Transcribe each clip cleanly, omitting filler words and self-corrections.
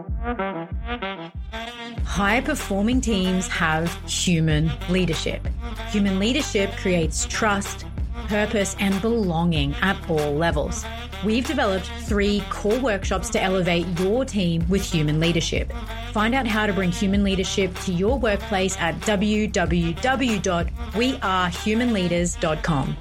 High-performing teams have human leadership. Human leadership creates trust, purpose, and belonging at all levels. We've developed 3 core workshops to elevate your team with human leadership. Find out how to bring human leadership to your workplace at www.wearehumanleaders.com.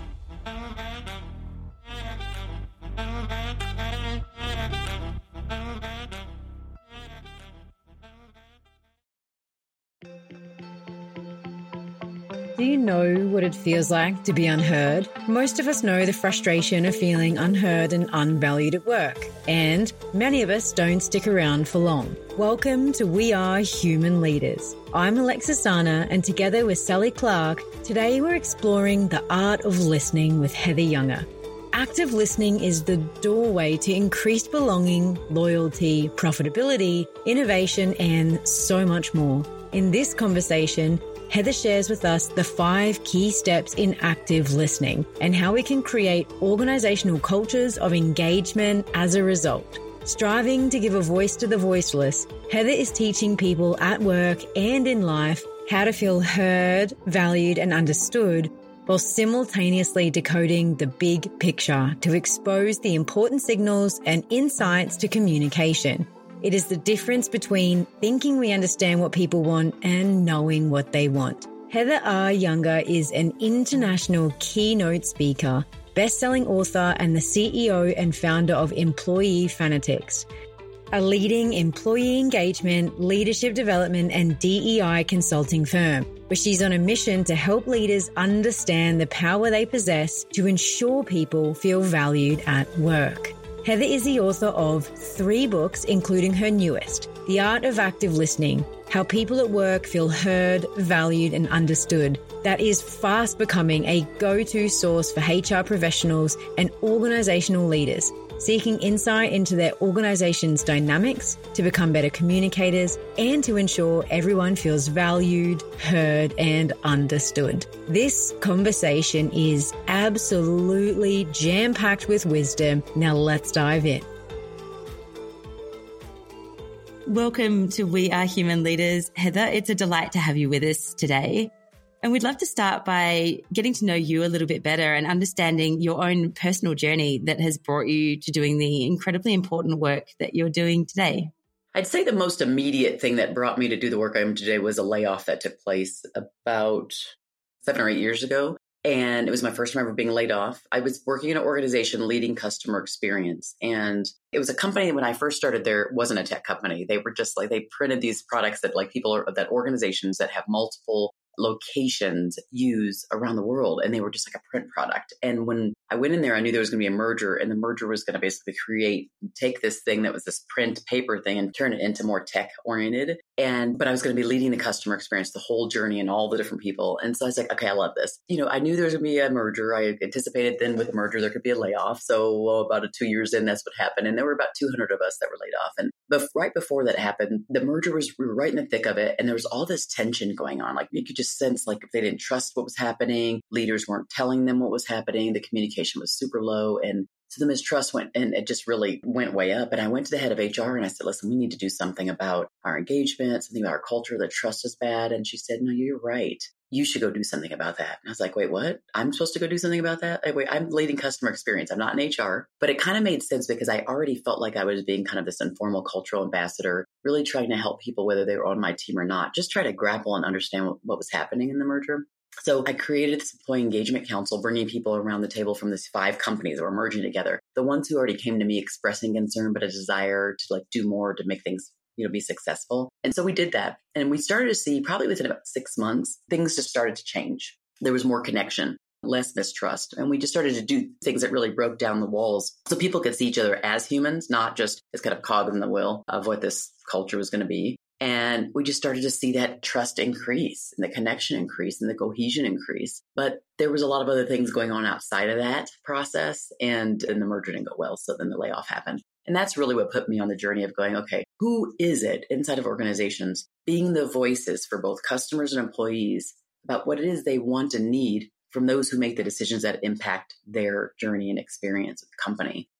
Do you know what it feels like to be unheard? Most of us know the frustration of feeling unheard and unvalued at work, and many of us don't stick around for long. Welcome to We Are Human Leaders. I'm Alexa Sana, and together with Sally Clark, today we're exploring the art of listening with Heather Younger. Active listening is the doorway to increased belonging, loyalty, profitability, innovation, and so much more. In this conversation, Heather shares with us the 5 key steps in active listening and how we can create organizational cultures of engagement as a result. Striving to give a voice to the voiceless, Heather is teaching people at work and in life how to feel heard, valued, and understood, while simultaneously decoding the big picture to expose the important signals and insights to communication. It is the difference between thinking we understand what people want and knowing what they want. Heather R. Younger is an international keynote speaker, best-selling author, and the CEO and founder of Employee Fanatics, a leading employee engagement, leadership development, and DEI consulting firm, where she's on a mission to help leaders understand the power they possess to ensure people feel valued at work. Heather is the author of 3 books, including her newest, The Art of Active Listening, How People at Work Feel Heard, Valued, and Understood, that is fast becoming a go-to source for HR professionals and organizational leaders seeking insight into their organization's dynamics to become better communicators and to ensure everyone feels valued, heard, and understood. This conversation is absolutely jam-packed with wisdom. Now let's dive in. Welcome to We Are Human Leaders. Heather, it's a delight to have you with us today. And we'd love to start by getting to know you a little bit better and understanding your own personal journey that has brought you to doing the incredibly important work that you're doing today. I'd say the most immediate thing that brought me to do the work I am today was a layoff that took place about 7 or 8 years ago. And it was my first time ever being laid off. I was working in an organization leading customer experience. And it was a company when I first started there, it wasn't a tech company. They were just like, they printed these products that like people are, that organizations that have multiple locations use around the world. And they were just like a print product. And when I went in there, I knew there was going to be a merger, and the merger was going to basically take this thing that was this print paper thing and turn it into more tech oriented. But I was going to be leading the customer experience, the whole journey and all the different people. And so I was like, okay, I love this. I knew there was going to be a merger. I anticipated then with the merger, there could be a layoff. So about 2 years in, that's what happened. And there were about 200 of us that were laid off. And right before that happened, the merger we were right in the thick of it. And there was all this tension going on. Like you could just sense like if they didn't trust what was happening, leaders weren't telling them what was happening. The communication was super low. And so the mistrust went, and it just really went way up. And I went to the head of HR and I said, listen, we need to do something about our engagement, something about our culture. The trust is bad. And she said, no, you're right. You should go do something about that. And I was like, wait, what? I'm supposed to go do something about that? Wait, I'm leading customer experience. I'm not in HR. But it kind of made sense because I already felt like I was being kind of this informal cultural ambassador, really trying to help people, whether they were on my team or not, just try to grapple and understand what was happening in the merger. So I created this employee engagement council, bringing people around the table from these 5 companies that were merging together. The ones who already came to me expressing concern, but a desire to like do more to make things, be successful. And so we did that. And we started to see probably within about 6 months, things just started to change. There was more connection, less mistrust. And we just started to do things that really broke down the walls so people could see each other as humans, not just as kind of cogs in the wheel of what this culture was going to be. And we just started to see that trust increase and the connection increase and the cohesion increase. But there was a lot of other things going on outside of that process, and the merger didn't go well. So then the layoff happened. And that's really what put me on the journey of going, okay, who is it inside of organizations being the voices for both customers and employees about what it is they want and need from those who make the decisions that impact their journey and experience of the company?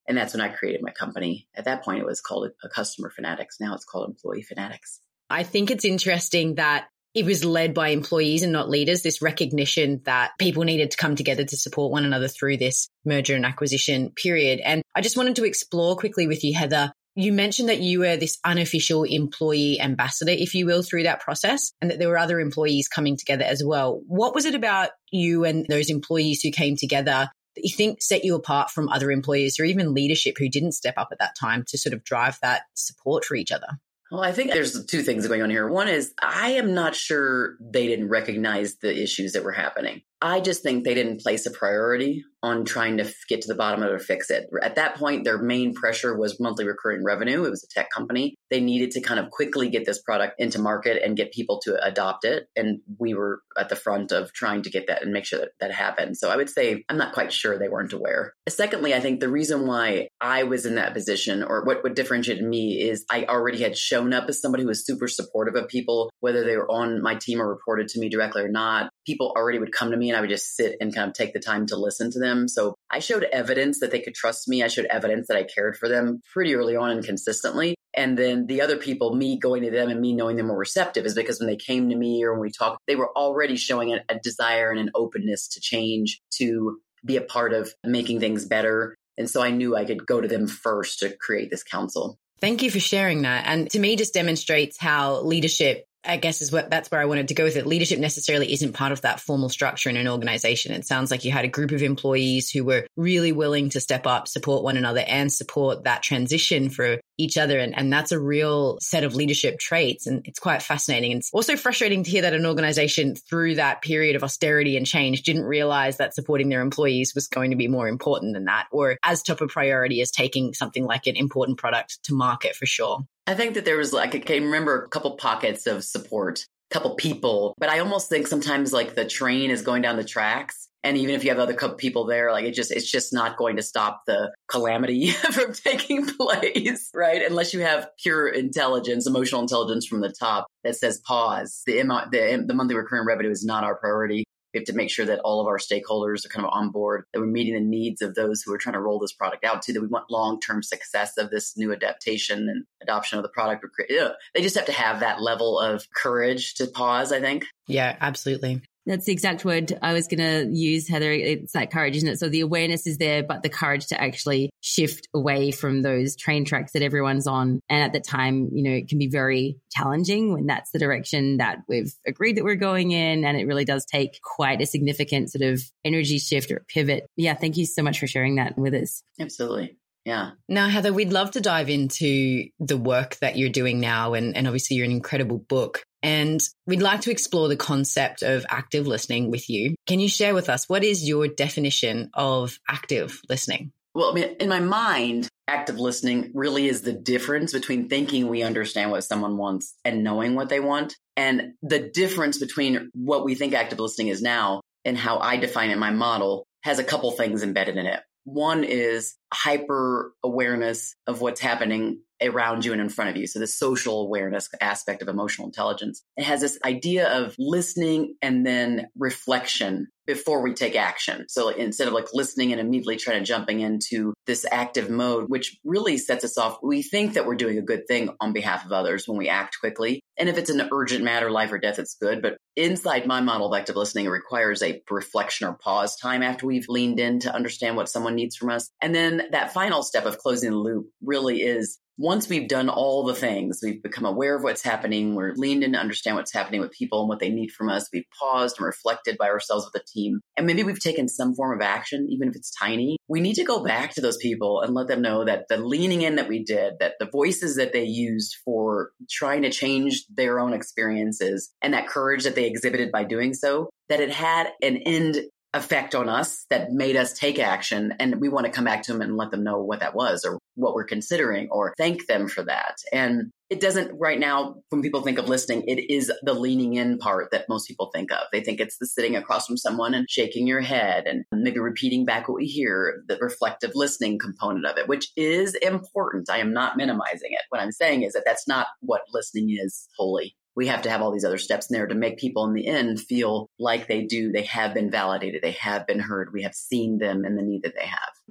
And that's when I created my company. At that point, it was called a Customer Fanatics. Now it's called Employee Fanatics. I think it's interesting that it was led by employees and not leaders, this recognition that people needed to come together to support one another through this merger and acquisition period. And I just wanted to explore quickly with you, Heather. You mentioned that you were this unofficial employee ambassador, if you will, through that process, and that there were other employees coming together as well. What was it about you and those employees who came together that you think set you apart from other employees or even leadership who didn't step up at that time to sort of drive that support for each other? Well, I think there's two things going on here. One is I am not sure they didn't recognize the issues that were happening. I just think they didn't place a priority on trying to get to the bottom of it or fix it. At that point, their main pressure was monthly recurring revenue. It was a tech company. They needed to kind of quickly get this product into market and get people to adopt it. And we were at the front of trying to get that and make sure that that happened. So I would say I'm not quite sure they weren't aware. Secondly, I think the reason why I was in that position, or what differentiated me, is I already had shown up as somebody who was super supportive of people, whether they were on my team or reported to me directly or not. People already would come to me and I would just sit and kind of take the time to listen to them. So I showed evidence that they could trust me. I showed evidence that I cared for them pretty early on and consistently. And then the other people, me going to them and me knowing them were receptive, is because when they came to me or when we talked, they were already showing a desire and an openness to change, to be a part of making things better. And so I knew I could go to them first to create this council. Thank you for sharing that. And to me, just demonstrates how leadership, I guess, that's where I wanted to go with it. Leadership necessarily isn't part of that formal structure in an organization. It sounds like you had a group of employees who were really willing to step up, support one another, and support that transition for each other. And that's a real set of leadership traits. And it's quite fascinating. And it's also frustrating to hear that an organization through that period of austerity and change didn't realize that supporting their employees was going to be more important than that, or as top a priority as taking something like an important product to market, for sure. I think that there was, like, I can remember a couple pockets of support, a couple people, but I almost think sometimes like the train is going down the tracks. And even if you have other couple people there, like it's just not going to stop the calamity from taking place, right? Unless you have pure intelligence, emotional intelligence from the top that says pause. The monthly recurring revenue is not our priority. We have to make sure that all of our stakeholders are kind of on board, that we're meeting the needs of those who are trying to roll this product out to, that we want long-term success of this new adaptation and adoption of the product. They just have to have that level of courage to pause, I think. Yeah, absolutely. That's the exact word I was going to use, Heather. It's that courage, isn't it? So the awareness is there, but the courage to actually shift away from those train tracks that everyone's on. And at the time, it can be very challenging when that's the direction that we've agreed that we're going in. And it really does take quite a significant sort of energy shift or pivot. Yeah. Thank you so much for sharing that with us. Absolutely. Yeah. Now, Heather, we'd love to dive into the work that you're doing now. And obviously you're an incredible book. And we'd like to explore the concept of active listening with you. Can you share with us, what is your definition of active listening? Well, I mean, in my mind, active listening really is the difference between thinking we understand what someone wants and knowing what they want. And the difference between what we think active listening is now and how I define it in my model has a couple things embedded in it. One is hyper awareness of what's happening around you and in front of you. So the social awareness aspect of emotional intelligence. It has this idea of listening and then reflection before we take action. So instead of like listening and immediately trying to jumping into this active mode, which really sets us off, we think that we're doing a good thing on behalf of others when we act quickly. And if it's an urgent matter, life or death, it's good. But inside my model of active listening, it requires a reflection or pause time after we've leaned in to understand what someone needs from us. And then that final step of closing the loop really is, once we've done all the things, we've become aware of what's happening, we're leaned in to understand what's happening with people and what they need from us, we've paused and reflected by ourselves with a team, and maybe we've taken some form of action, even if it's tiny, we need to go back to those people and let them know that the leaning in that we did, that the voices that they used for trying to change their own experiences, and that courage that they exhibited by doing so, that it had an end effect on us that made us take action. And we want to come back to them and let them know what that was or what we're considering, or thank them for that. And it doesn't, right now, when people think of listening, it is the leaning in part that most people think of. They think it's the sitting across from someone and shaking your head and maybe repeating back what we hear, the reflective listening component of it, which is important. I am not minimizing it. What I'm saying is that that's not what listening is wholly. We have to have all these other steps in there to make people in the end feel like they have been validated, they have been heard, we have seen them and the need that they have.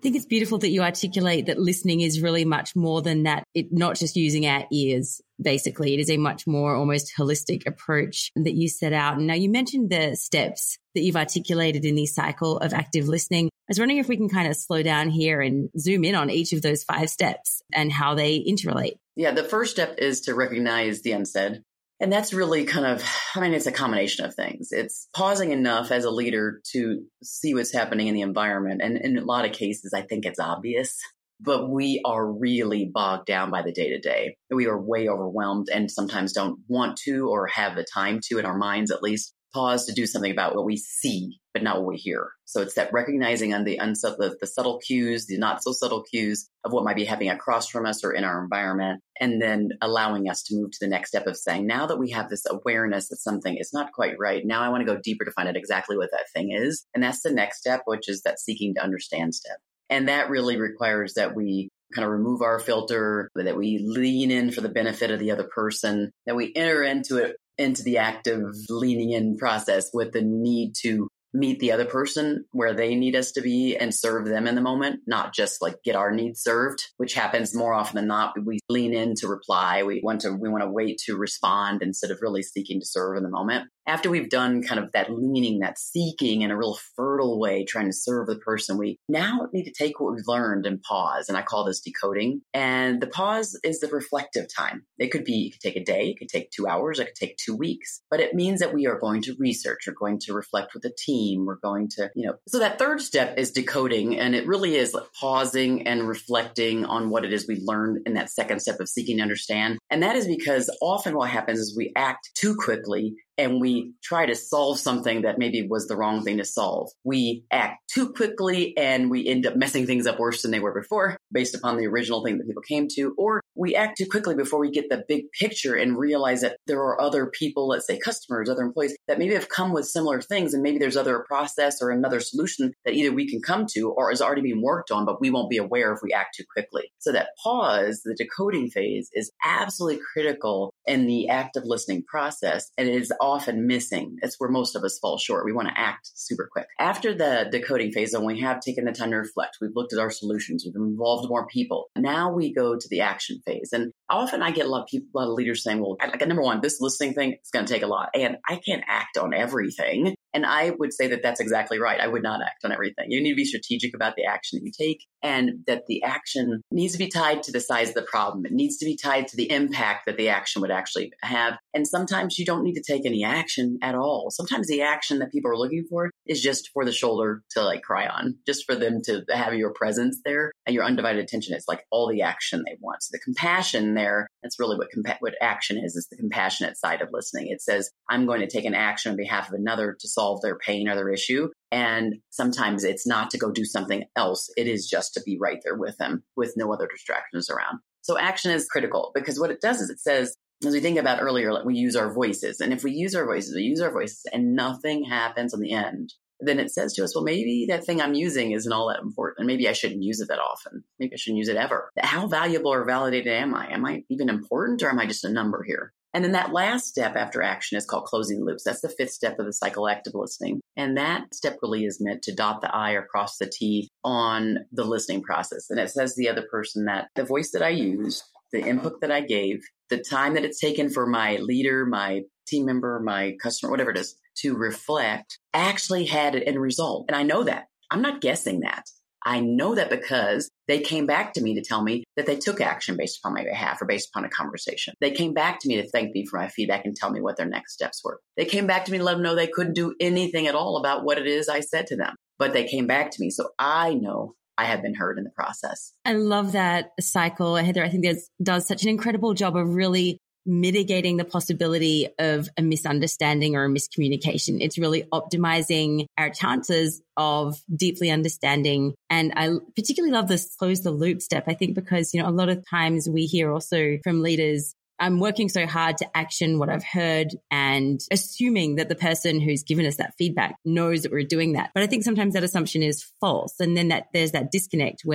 think it's beautiful that you articulate that listening is really much more than that. Not just using our ears, basically. It is a much more almost holistic approach that you set out. And now you mentioned the steps that you've articulated in the cycle of active listening. I was wondering if we can kind of slow down here and zoom in on each of those 5 steps and how they interrelate. Yeah, the first step is to recognize the unsaid. And that's really kind of, it's a combination of things. It's pausing enough as a leader to see what's happening in the environment. And in a lot of cases, I think it's obvious, but we are really bogged down by the day-to-day. We are way overwhelmed and sometimes don't want to or have the time to, in our minds at least, pause to do something about what we see, but not what we hear. So it's that recognizing on the subtle cues, the not so subtle cues of what might be happening across from us or in our environment, and then allowing us to move to the next step of saying, now that we have this awareness that something is not quite right, now I want to go deeper to find out exactly what that thing is. And that's the next step, which is that seeking to understand step. And that really requires that we kind of remove our filter, that we lean in for the benefit of the other person, that we enter into the active leaning in process with the need to meet the other person where they need us to be and serve them in the moment, not just like get our needs served, which happens more often than not. We lean in to reply. We want to wait to respond instead of really seeking to serve in the moment. After we've done kind of that leaning, that seeking in a real fertile way, trying to serve the person, we now need to take what we've learned and pause. And I call this decoding. And the pause is the reflective time. It could take a day, it could take 2 hours, it could take 2 weeks, but it means that we are going to research, we're going to reflect with a team, we're going to, so that third step is decoding. And it really is like pausing and reflecting on what it is we learned in that second step of seeking to understand. And that is because often what happens is we act too quickly and we try to solve something that maybe was the wrong thing to solve. We act too quickly and we end up messing things up worse than they were before based upon the original thing that people came to. Or we act too quickly before we get the big picture and realize that there are other people, let's say customers, other employees that maybe have come with similar things. And maybe there's a process or another solution that either we can come to or is already being worked on, but we won't be aware if we act too quickly. So that pause, the decoding phase, is absolutely critical in the active listening process. And it is often missing. It's where most of us fall short. We want to act super quick. After the decoding phase, when we have taken the time to reflect, we've looked at our solutions, we've involved more people. Now we go to the action phase. And often I get a lot of leaders saying, well, number one, this listening thing is going to take a lot. And I can't act on everything. And I would say that that's exactly right. I would not act on everything. You need to be strategic about the action that you take, and that the action needs to be tied to the size of the problem. It needs to be tied to the impact that the action would actually have. And sometimes you don't need to take any action at all. Sometimes the action that people are looking for is just for the shoulder to cry on, just for them to have your presence there and your undivided attention. It's like all the action they want. So the compassion there, that's really what action is the compassionate side of listening. It says, I'm going to take an action on behalf of another to solve their pain or their issue. And sometimes it's not to go do something else. It is just to be right there with them with no other distractions around. So action is critical because what it does is it says, as we think about earlier, we use our voices. And if we use our voices and nothing happens on the end, then it says to us, well, maybe that thing I'm using isn't all that important. Maybe I shouldn't use it that often. Maybe I shouldn't use it ever. How valuable or validated am I? Am I even important or am I just a number here? And then that last step after action is called closing the loops. That's the 5th step of the cycle active listening. And that step really is meant to dot the I or cross the T on the listening process. And it says to the other person that the voice that I used, the input that I gave, the time that it's taken for my leader, my team member, my customer, whatever it is, to reflect actually had an end result. And I know that. I'm not guessing that. I know that because they came back to me to tell me that they took action based upon my behalf or based upon a conversation. They came back to me to thank me for my feedback and tell me what their next steps were. They came back to me to let them know they couldn't do anything at all about what it is I said to them, but they came back to me. So I know I have been heard in the process. I love that cycle, Heather. I think that does such an incredible job of really mitigating the possibility of a misunderstanding or a miscommunication. It's really optimizing our chances of deeply understanding. And I particularly love this close the loop step, I think, because, a lot of times we hear also from leaders, I'm working so hard to action what I've heard and assuming that the person who's given us that feedback knows that we're doing that. But I think sometimes that assumption is false. And then there's that disconnect where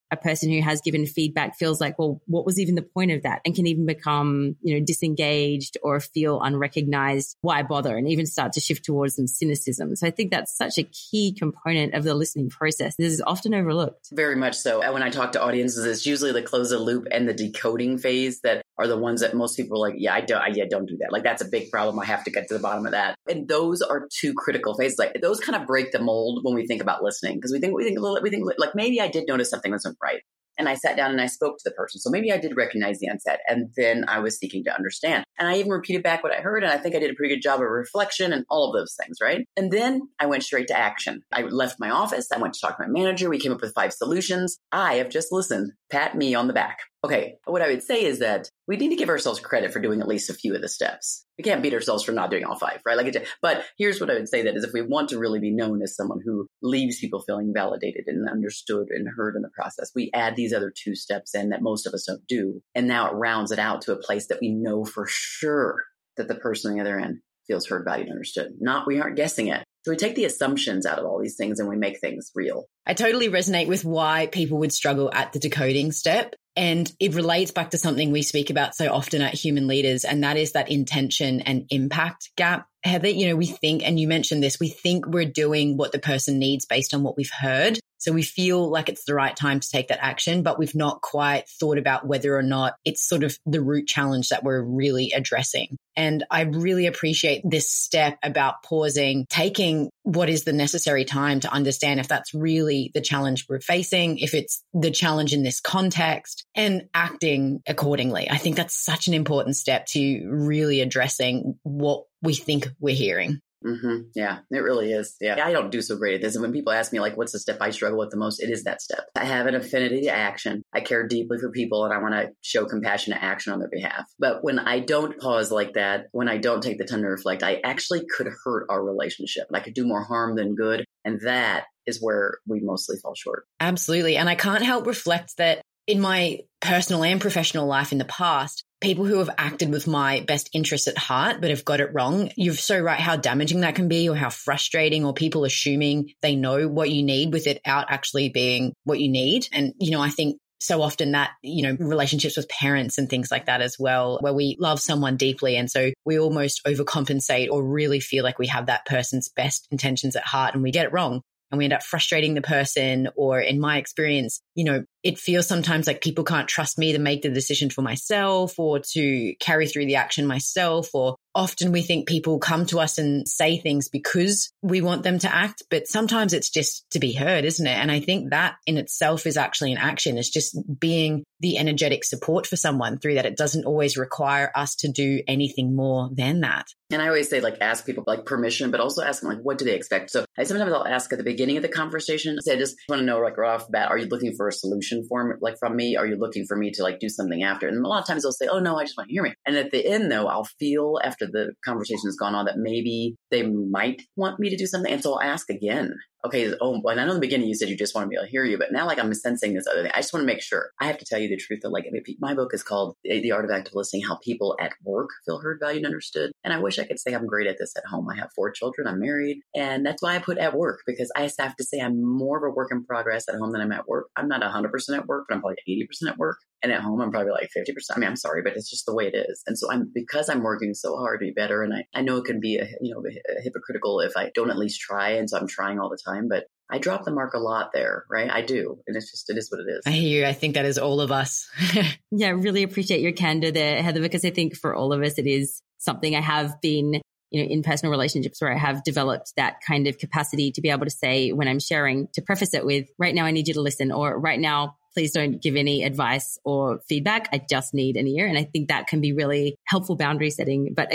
a person who has given feedback feels like, well, what was even the point of that? And can even become, disengaged or feel unrecognized. Why bother? And even start to shift towards some cynicism. So I think that's such a key component of the listening process. This is often overlooked. Very much so. And when I talk to audiences, it's usually the close the loop and the decoding phase that are the ones that most people are like, don't do that. Like, that's a big problem. I have to get to the bottom of that. And those are two critical phases. Like, those kind of break the mold when we think about listening, because we think like, maybe I did notice something wasn't right. And I sat down and I spoke to the person. So maybe I did recognize the onset, and then I was seeking to understand. And I even repeated back what I heard. And I think I did a pretty good job of reflection and all of those things, right? And then I went straight to action. I left my office. I went to talk to my manager. We came up with 5 solutions. I have just listened. Pat me on the back. Okay, what I would say is that we need to give ourselves credit for doing at least a few of the steps. We can't beat ourselves for not doing all 5, right? But here's what I would say, that is, if we want to really be known as someone who leaves people feeling validated and understood and heard in the process, we add these other 2 steps in that most of us don't do. And now it rounds it out to a place that we know for sure that the person on the other end feels heard, valued, and understood. We aren't guessing it. So we take the assumptions out of all these things and we make things real. I totally resonate with why people would struggle at the decoding step. And it relates back to something we speak about so often at Human Leaders, and that is that intention and impact gap. Heather, we think, and you mentioned this, we think we're doing what the person needs based on what we've heard. So we feel like it's the right time to take that action, but we've not quite thought about whether or not it's sort of the root challenge that we're really addressing. And I really appreciate this step about pausing, taking what is the necessary time to understand if that's really the challenge we're facing, if it's the challenge in this context, and acting accordingly. I think that's such an important step to really addressing what we think we're hearing. Mm-hmm. Yeah, it really is. Yeah, I don't do so great at this. And when people ask me, like, what's the step I struggle with the most, it is that step. I have an affinity to action. I care deeply for people and I want to show compassionate action on their behalf. But when I don't pause like that, when I don't take the time to reflect, I actually could hurt our relationship. I could do more harm than good. And that is where we mostly fall short. Absolutely. And I can't help reflect that in my personal and professional life in the past, people who have acted with my best interests at heart but have got it wrong, you're so right how damaging that can be, or how frustrating, or people assuming they know what you need without actually being what you need. And, I think so often that, relationships with parents and things like that as well, where we love someone deeply. And so we almost overcompensate or really feel like we have that person's best intentions at heart and we get it wrong. And we end up frustrating the person, or in my experience, it feels sometimes like people can't trust me to make the decision for myself or to carry through the action myself. Or often we think people come to us and say things because we want them to act, but sometimes it's just to be heard, isn't it? And I think that in itself is actually an action. It's just being the energetic support for someone through that. It doesn't always require us to do anything more than that. And I always say, ask people permission, but also ask them, what do they expect? So sometimes I'll ask at the beginning of the conversation, say, I just want to know, right off the bat, are you looking for a solution from me? Are you looking for me to do something after? And a lot of times they'll say, oh no, I just want to hear me. And at the end though, I'll feel after the conversation has gone on that maybe they might want me to do something. And so I'll ask again. Okay. And I know in the beginning you said you just wanted me to hear you, but now I'm sensing this other thing. I just want to make sure. I have to tell you the truth that my book is called The Art of Active Listening, How People at Work Feel Heard, Valued, and Understood. And I wish I could say I'm great at this at home. I have 4 children. I'm married. And that's why I put at work, because I have to say I'm more of a work in progress at home than I'm at work. I'm not 100% at work, but I'm probably 80% at work. And at home, I'm probably 50%. I'm sorry, but it's just the way it is. And so because I'm working so hard to be better. And I know it can be hypocritical if I don't at least try. And so I'm trying all the time, but I drop the mark a lot there, right? I do. And it is what it is. I hear you. I think that is all of us. Yeah, I really appreciate your candor there, Heather, because I think for all of us, it is something I have been, in personal relationships where I have developed that kind of capacity to be able to say when I'm sharing, to preface it with, right now I need you to listen, or right now, please don't give any advice or feedback. I just need an ear. And I think that can be really helpful boundary setting. But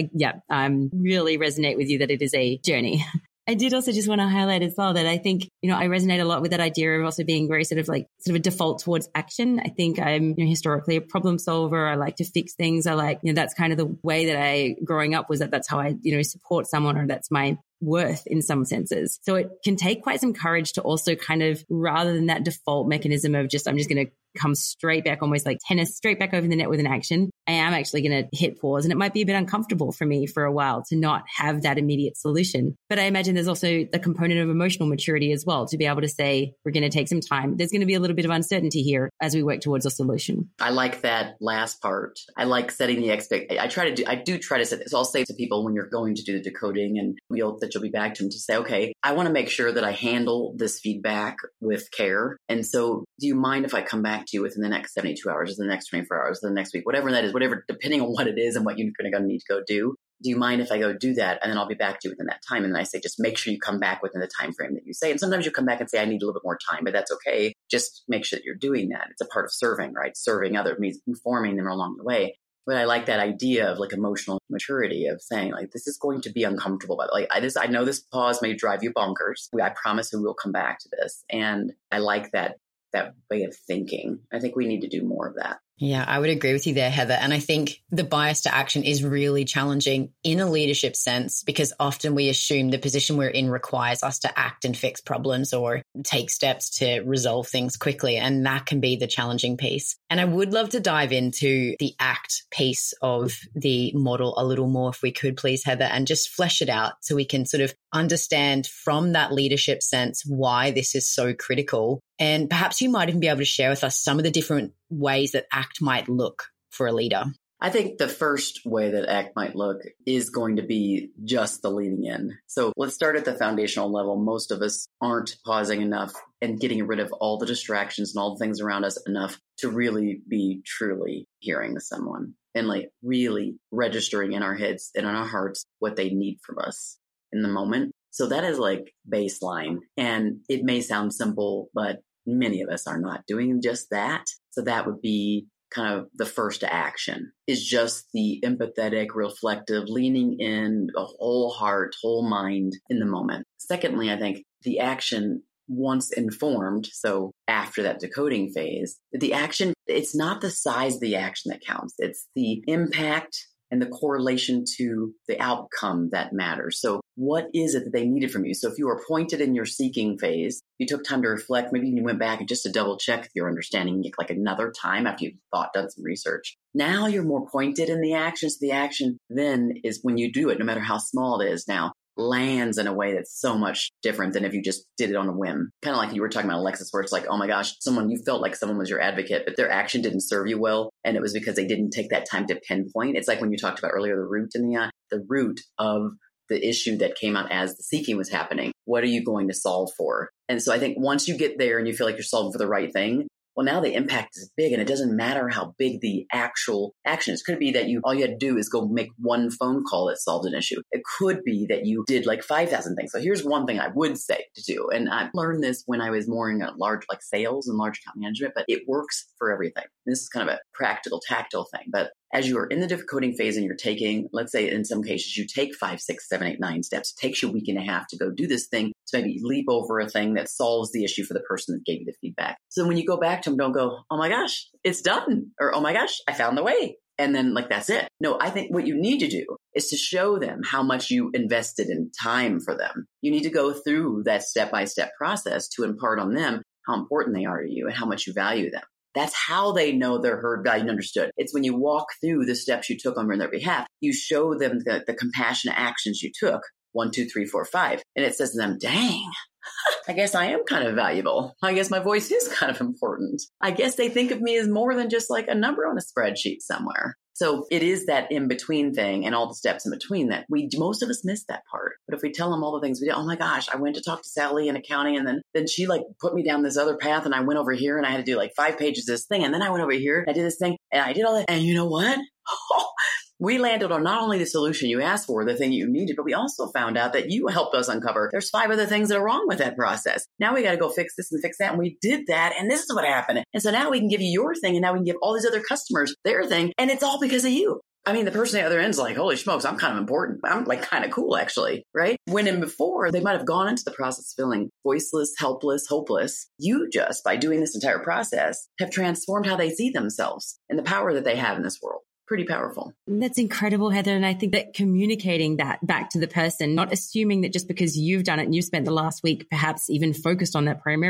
really resonate with you that it is a journey. I did also just want to highlight as well that I think, I resonate a lot with that idea of also being very sort of a default towards action. I think I'm historically a problem solver. I like to fix things. I like, that's kind of the way that growing up was that's how I, support someone, or that's my worth in some senses. So it can take quite some courage to also kind of, rather than that default mechanism of I'm just going to come straight back, almost like tennis, straight back over the net with an action, I am actually going to hit pause. And it might be a bit uncomfortable for me for a while to not have that immediate solution. But I imagine there's also the component of emotional maturity as well, to be able to say, we're going to take some time. There's going to be a little bit of uncertainty here as we work towards a solution. I like that last part. I like setting the expectation. I do try to set, so I'll say to people when you're going to do the decoding and you'll be back to them to say, okay, I want to make sure that I handle this feedback with care. And so do you mind if I come back to you within the next 72 hours, or the next 24 hours, or the next week, whatever that is, whatever, depending on what it is and what you're going to need to go do. Do you mind if I go do that? And then I'll be back to you within that time. And then I say, just make sure you come back within the time frame that you say. And sometimes you come back and say, I need a little bit more time, but that's okay. Just make sure that you're doing that. It's a part of serving, right? Serving others means informing them along the way. But I like that idea of like emotional maturity of saying like, this is going to be uncomfortable. But like, I know this pause may drive you bonkers. I promise we will come back to this. And I like that way of thinking. I think we need to do more of that. Yeah, I would agree with you there, Heather. And I think the bias to action is really challenging in a leadership sense, because often we assume the position we're in requires us to act and fix problems or take steps to resolve things quickly. And that can be the challenging piece. And I would love to dive into the act piece of the model a little more, if we could, please, Heather, and just flesh it out so we can sort of understand from that leadership sense why this is so critical. And perhaps you might even be able to share with us some of the different ways that ACT might look for a leader. I think the first way that ACT might look is going to be just the leaning in. So let's start at the foundational level. Most of us aren't pausing enough and getting rid of all the distractions and all the things around us enough to really be truly hearing someone and like really registering in our heads and in our hearts what they need from us in the moment. So that is like baseline. And it may sound simple, but many of us are not doing just that. So that would be kind of the first action, is just the empathetic, reflective, leaning in, a whole heart, whole mind in the moment. Secondly, I think the action, once informed, so after that decoding phase, the action, it's not the size of the action that counts. It's the impact and the correlation to the outcome that matters. So what is it that they needed from you? So if you were pointed in your seeking phase, you took time to reflect, maybe you went back and just to double check your understanding, like another time after you've done some research. Now you're more pointed in the actions. The action then is when you do it, no matter how small it is now, lands in a way that's so much different than if you just did it on a whim. Kind of like you were talking about Alexis, where it's like, oh my gosh, you felt like someone was your advocate, but their action didn't serve you well. And it was because they didn't take that time to pinpoint. It's like when you talked about earlier, the root of the issue that came out as the seeking was happening. What are you going to solve for? And so I think once you get there and you feel like you're solving for the right thing, well, now the impact is big, and it doesn't matter how big the actual action is. It could be that all you had to do is go make one phone call that solved an issue. It could be that you did like 5,000 things. So here's one thing I would say to do. And I learned this when I was more in large, like sales and large account management, but it works for everything. This is kind of a practical, tactile thing. But as you are in the decoding phase and you're taking, let's say in some cases, you take 5, 6, 7, 8, 9 steps. It takes you a week and a half to go do this thing. So maybe leap over a thing that solves the issue for the person that gave you the feedback. So when you go back to them, don't go, oh my gosh, it's done. Or, oh my gosh, I found the way. And then like, that's it. No, I think what you need to do is to show them how much you invested in time for them. You need to go through that step-by-step process to impart on them how important they are to you and how much you value them. That's how they know they're heard, valued, and understood. It's when you walk through the steps you took on their behalf, you show them the compassionate actions you took. 1, 2, 3, 4, 5. And it says to them, dang, I guess I am kind of valuable. I guess my voice is kind of important. I guess they think of me as more than just like a number on a spreadsheet somewhere. So it is that in-between thing and all the steps in between that most of us miss that part. But if we tell them all the things we did, oh my gosh, I went to talk to Sally in accounting, and then she like put me down this other path, and I went over here and I had to do like 5 pages of this thing. And then I went over here and I did this thing and I did all that. And you know what? We landed on not only the solution you asked for, the thing you needed, but we also found out that you helped us uncover there's 5 other things that are wrong with that process. Now we got to go fix this and fix that. And we did that. And this is what happened. And so now we can give you your thing. And now we can give all these other customers their thing. And it's all because of you. I mean, the person at the other end is like, holy smokes, I'm kind of important. I'm like kind of cool, actually, right? When in before, they might have gone into the process feeling voiceless, helpless, hopeless. You just, by doing this entire process, have transformed how they see themselves and the power that they have in this world. Pretty powerful. That's incredible, Heather. And I think that communicating that back to the person, not assuming that just because you've done it and you've spent the last week perhaps even focused on that primarily,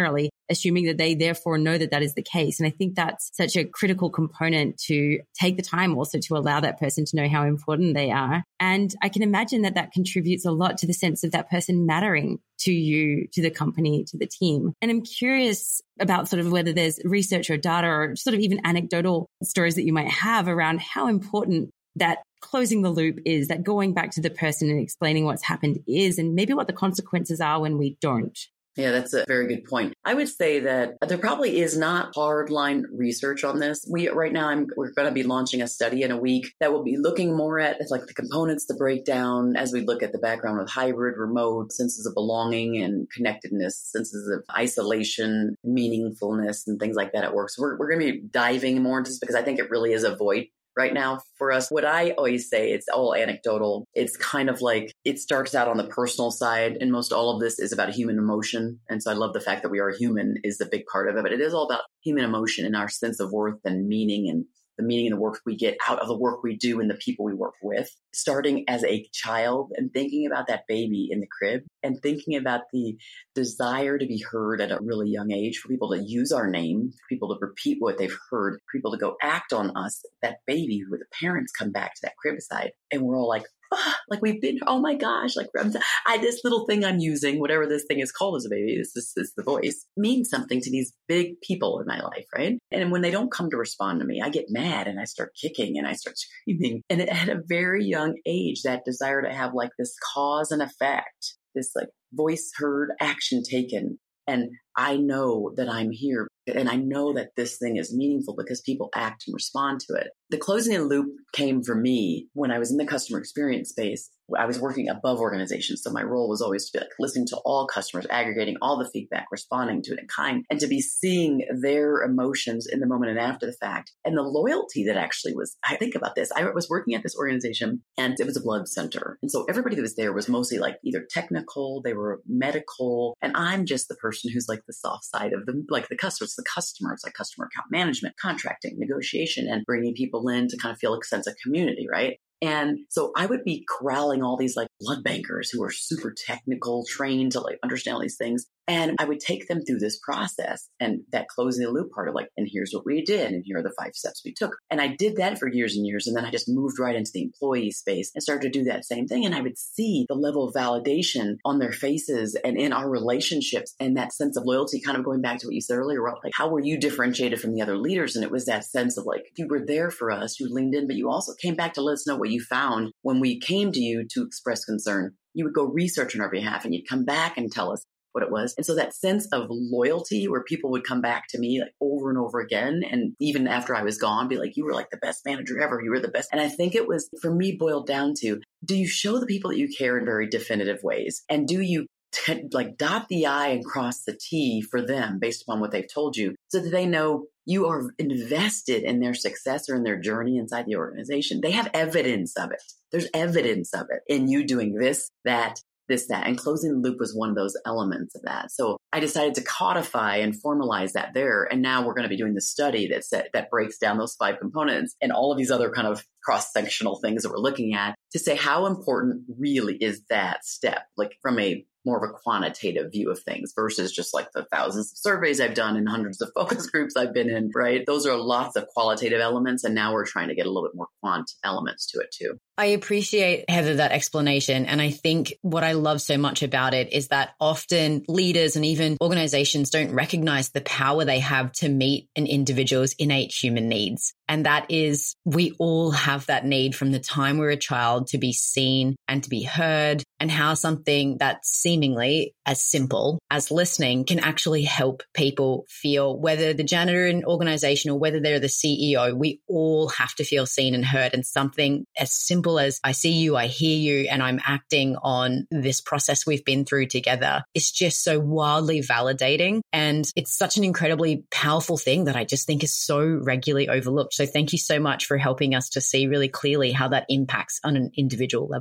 assuming that they therefore know that that is the case. And I think that's such a critical component to take the time also to allow that person to know how important they are. And I can imagine that that contributes a lot to the sense of that person mattering to you, to the company, to the team. And I'm curious about sort of whether there's research or data or sort of even anecdotal stories that you might have around how important that closing the loop is, that going back to the person and explaining what's happened is, and maybe what the consequences are when we don't. Yeah, that's a very good point. I would say that there probably is not hardline research on this. Right now, we're going to be launching a study in a week that will be looking more at like the components, the breakdown, as we look at the background of hybrid, remote, senses of belonging and connectedness, senses of isolation, meaningfulness, and things like that at work. So we're going to be diving more into this because I think it really is a void right now for us. What I always say, it's all anecdotal. It's kind of like it starts out on the personal side, and most all of this is about human emotion. And so I love the fact that we are human is the big part of it, but it is all about human emotion and our sense of worth and meaning and the meaning and the work we get out of the work we do and the people we work with, starting as a child and thinking about that baby in the crib and thinking about the desire to be heard at a really young age, for people to use our name, for people to repeat what they've heard, for people to go act on us, that baby who the parents come back to that crib side. And we're all like, like we've been, oh my gosh, like this little thing I'm using, whatever this thing is called as a baby, this is the voice, means something to these big people in my life, right? And when they don't come to respond to me, I get mad and I start kicking and I start screaming. And at a very young age, that desire to have like this cause and effect, this like voice heard, action taken. And I know that I'm here and I know that this thing is meaningful because people act and respond to it. The closing the loop came for me when I was in the customer experience space. I was working above organizations. So my role was always to be like listening to all customers, aggregating all the feedback, responding to it in kind, and to be seeing their emotions in the moment and after the fact. And the loyalty that actually was, I think about this. I was working at this organization and it was a blood center. And so everybody that was there was mostly like either technical, they were medical. And I'm just the person who's like the soft side of them, like the customers, like customer account management, contracting, negotiation, and bringing people in to kind of feel a sense of community, right? And so I would be corralling all these like blood bankers who are super technical, trained to like understand all these things. And I would take them through this process and that closing the loop part of like, and here's what we did. And here are the 5 steps we took. And I did that for years and years. And then I just moved right into the employee space and started to do that same thing. And I would see the level of validation on their faces and in our relationships and that sense of loyalty, kind of going back to what you said earlier, Rob, like how were you differentiated from the other leaders? And it was that sense of like, you were there for us, you leaned in, but you also came back to let us know what you found when we came to you to express concern. You would go research on our behalf and you'd come back and tell us what it was. And so that sense of loyalty where people would come back to me like over and over again. And even after I was gone, be like, you were like the best manager ever. You were the best. And I think it was for me boiled down to, do you show the people that you care in very definitive ways? And do you like dot the I and cross the T for them based upon what they've told you so that they know you are invested in their success or in their journey inside the organization? They have evidence of it. There's evidence of it in you doing this, that. And closing the loop was one of those elements of that. So I decided to codify and formalize that there. And now we're going to be doing the study that breaks down those 5 components and all of these other kind of cross-sectional things that we're looking at to say how important really is that step, like from a more of a quantitative view of things versus just like the thousands of surveys I've done and hundreds of focus groups I've been in, right? Those are lots of qualitative elements. And now we're trying to get a little bit more quant elements to it too. I appreciate, Heather, that explanation. And I think what I love so much about it is that often leaders and even organizations don't recognize the power they have to meet an individual's innate human needs. And that is, we all have that need from the time we're a child to be seen and to be heard, and how something that's seemingly as simple as listening can actually help people feel, whether the janitor in an organization or whether they're the CEO, we all have to feel seen and heard. And something as simple as I see you, I hear you, and I'm acting on this process we've been through together is just so wildly validating. And it's such an incredibly powerful thing that I just think is so regularly overlooked. So thank you so much for helping us to see really clearly how that impacts on an individual level.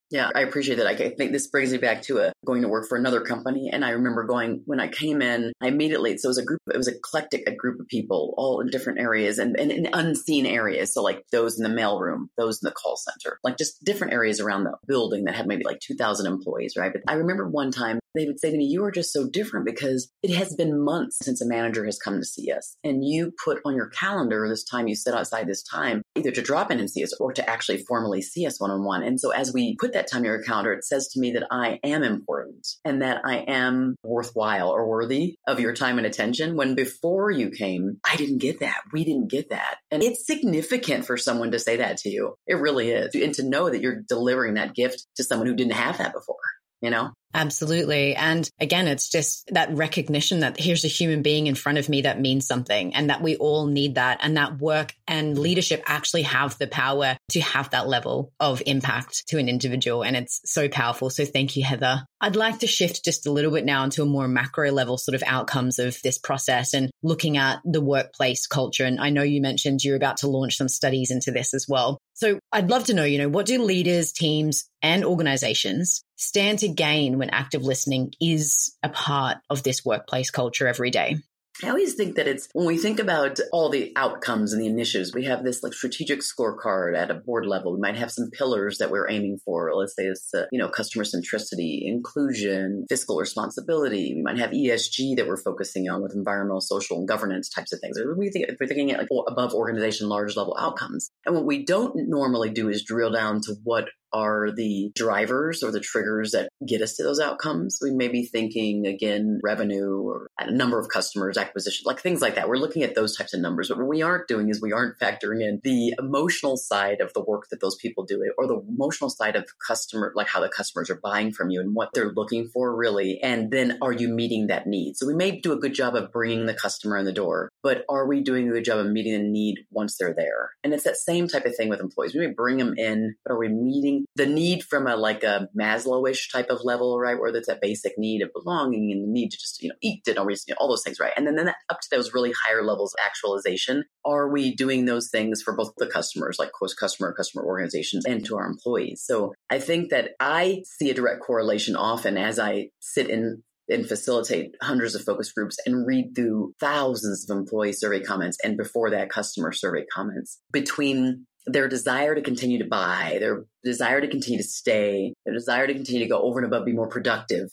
Yeah, I appreciate that. I think this brings me back to going to work for another company. And I remember when I came in, I immediately, so it was eclectic, a group of people all in different areas and in unseen areas. So like those in the mailroom, those in the call center, like just different areas around the building that had maybe like 2,000 employees, right? But I remember one time they would say to me, you are just so different because it has been months since a manager has come to see us. And you put on your calendar this time, you sit outside this time, either to drop in and see us or to actually formally see us one-on-one. And so as we put that time in your calendar, it says to me that I am important and that I am worthwhile or worthy of your time and attention. When before you came, I didn't get that. We didn't get that. And it's significant for someone to say that to you. It really is. And to know that you're delivering that gift to someone who didn't have that before, you know? Absolutely. And again, it's just that recognition that here's a human being in front of me that means something and that we all need that. And that work and leadership actually have the power to have that level of impact to an individual. And it's so powerful. So thank you, Heather. I'd like to shift just a little bit now into a more macro level sort of outcomes of this process and looking at the workplace culture. And I know you mentioned you're about to launch some studies into this as well. So I'd love to know, what do leaders, teams, and organizations stand to gain when active listening is a part of this workplace culture every day? I always think that it's when we think about all the outcomes and the initiatives, we have this like strategic scorecard at a board level. We might have some pillars that we're aiming for. Let's say it's, customer centricity, inclusion, fiscal responsibility. We might have ESG that we're focusing on with environmental, social, and governance types of things. We're thinking at like above organization, large level outcomes. And what we don't normally do is drill down to what are the drivers or the triggers that get us to those outcomes. We may be thinking, again, revenue or a number of customers, acquisition, like things like that. We're looking at those types of numbers. But what we aren't doing is we aren't factoring in the emotional side of the work that those people do or the emotional side of the customer, like how the customers are buying from you and what they're looking for really. And then are you meeting that need? So we may do a good job of bringing the customer in the door, but are we doing a good job of meeting the need once they're there? And it's that same type of thing with employees. We may bring them in, but are we meeting the need from a Maslow-ish type of level, right? Where there's that basic need of belonging and the need to just, eat dinner, all those things, right? And then up to those really higher levels of actualization, are we doing those things for both the customers, like customer organizations and to our employees? So I think that I see a direct correlation often as I sit in and facilitate hundreds of focus groups and read through thousands of employee survey comments and before that customer survey comments between their desire to continue to buy, their desire to continue to stay, their desire to continue to go over and above, be more productive,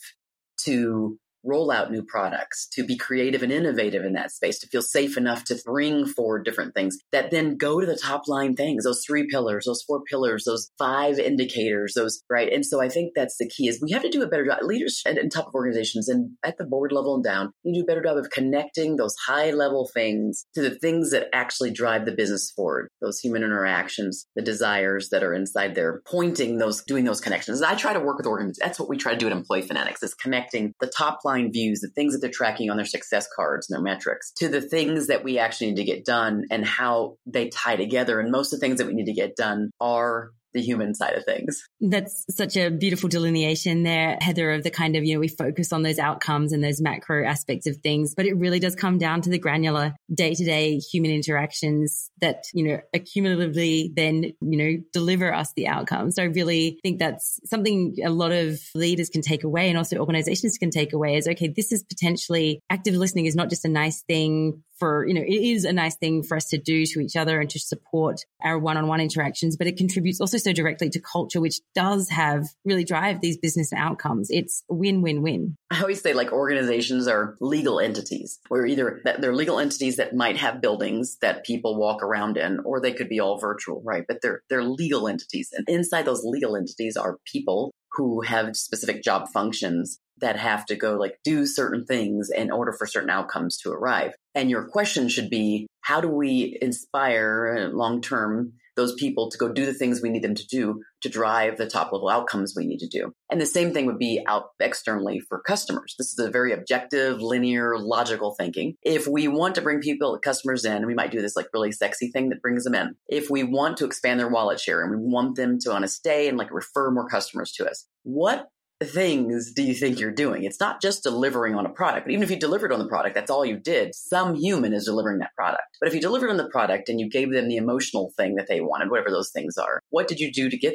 to roll out new products, to be creative and innovative in that space, to feel safe enough to bring forward different things that then go to the top line things, those 3 pillars, those 4 pillars, those 5 indicators, those, right? And so I think that's the key is we have to do a better job. Leaders at top of organizations and at the board level and down, you do a better job of connecting those high level things to the things that actually drive the business forward, those human interactions, the desires that are inside there, doing those connections. I try to work with organizations. That's what we try to do at Employee Fanatics is connecting the top line views, the things that they're tracking on their success cards and their metrics to the things that we actually need to get done and how they tie together. And most of the things that we need to get done are the human side of things. That's such a beautiful delineation there, Heather, of the kind of, we focus on those outcomes and those macro aspects of things, but it really does come down to the granular day-to-day human interactions that, accumulatively then, deliver us the outcomes. So I really think that's something a lot of leaders can take away and also organizations can take away is, okay, this is potentially active listening is not just a nice thing for, it is a nice thing for us to do to each other and to support our one-on-one interactions, but it contributes also so directly to culture, which does really drive these business outcomes. It's win-win-win. I always say organizations are legal entities where either they're legal entities that might have buildings that people walk around in, or they could be all virtual, right? But they're legal entities. And inside those legal entities are people who have specific job functions that have to go do certain things in order for certain outcomes to arrive. And your question should be, how do we inspire long-term those people to go do the things we need them to do to drive the top level outcomes we need to do? And the same thing would be out externally for customers. This is a very objective, linear, logical thinking. If we want to bring customers in, we might do this really sexy thing that brings them in. If we want to expand their wallet share and we want them to want to stay and refer more customers to us, what things do you think you're doing? It's not just delivering on a product, but even if you delivered on the product, that's all you did. Some human is delivering that product. But if you delivered on the product and you gave them the emotional thing that they wanted, whatever those things are, what did you do to get there?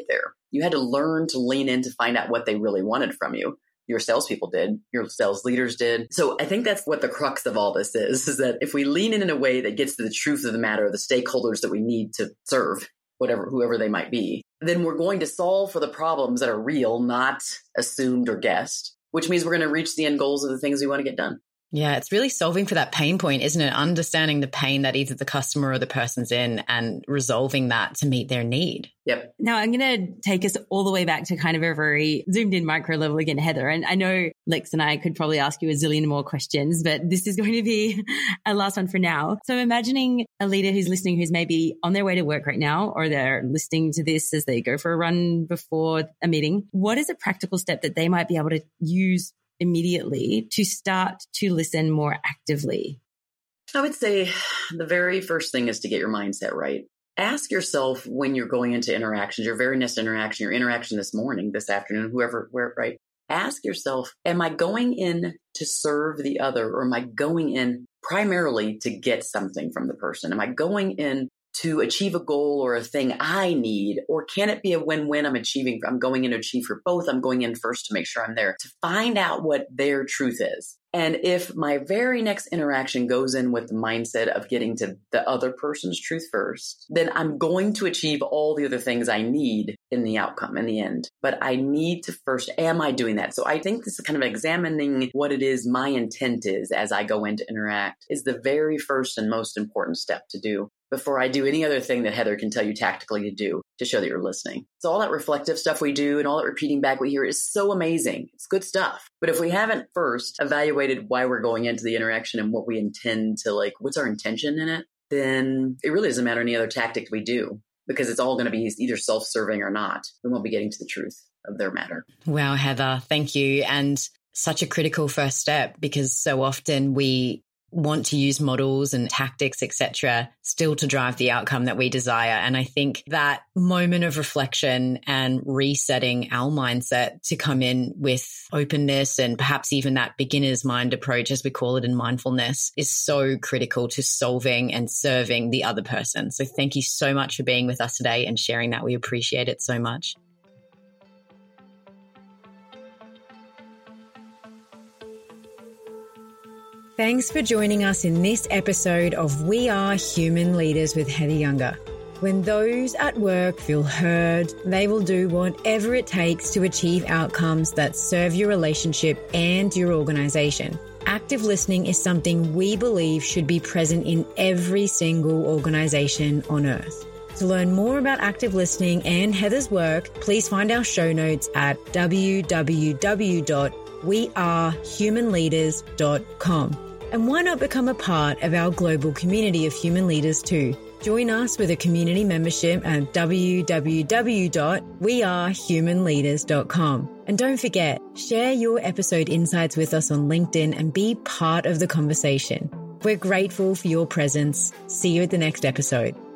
You had to learn to lean in to find out what they really wanted from you. Your salespeople did, your sales leaders did. So I think that's what the crux of all this is that if we lean in a way that gets to the truth of the matter, the stakeholders that we need to serve, whoever they might be, then we're going to solve for the problems that are real, not assumed or guessed, which means we're going to reach the end goals of the things we want to get done. Yeah, it's really solving for that pain point, isn't it? Understanding the pain that either the customer or the person's in and resolving that to meet their need. Yep. Now I'm going to take us all the way back to kind of a very zoomed in micro level again, Heather. And I know Lex and I could probably ask you a zillion more questions, but this is going to be a last one for now. So imagining a leader who's listening, who's maybe on their way to work right now, or they're listening to this as they go for a run before a meeting. What is a practical step that they might be able to use immediately to start to listen more actively? I would say the very first thing is to get your mindset right. Ask yourself when you're going into interactions, your very next interaction, your interaction this morning, this afternoon, right? Ask yourself, am I going in to serve the other, or am I going in primarily to get something from the person? Am I going in to achieve a goal or a thing I need? Or can it be a win-win? I'm going in to achieve for both. I'm going in first to make sure I'm there to find out what their truth is. And if my very next interaction goes in with the mindset of getting to the other person's truth first, then I'm going to achieve all the other things I need in the outcome, in the end. But I need to first, am I doing that? So I think this is kind of examining what it is my intent is as I go in to interact is the very first and most important step to do before I do any other thing that Heather can tell you tactically to do to show that you're listening. So all that reflective stuff we do and all that repeating back we hear is so amazing. It's good stuff. But if we haven't first evaluated why we're going into the interaction and what we intend to what's our intention in it, then it really doesn't matter any other tactic we do because it's all going to be either self-serving or not. We won't be getting to the truth of their matter. Wow, Heather, thank you. And such a critical first step because so often we want to use models and tactics, etc., still to drive the outcome that we desire. And I think that moment of reflection and resetting our mindset to come in with openness and perhaps even that beginner's mind approach, as we call it in mindfulness, is so critical to solving and serving the other person. So thank you so much for being with us today and sharing that. We appreciate it so much. Thanks for joining us in this episode of We Are Human Leaders with Heather Younger. When those at work feel heard, they will do whatever it takes to achieve outcomes that serve your relationship and your organization. Active listening is something we believe should be present in every single organization on earth. To learn more about active listening and Heather's work, please find our show notes at www.wearehumanleaders.com. And why not become a part of our global community of human leaders too? Join us with a community membership at www.wearehumanleaders.com. And don't forget, share your episode insights with us on LinkedIn and be part of the conversation. We're grateful for your presence. See you at the next episode.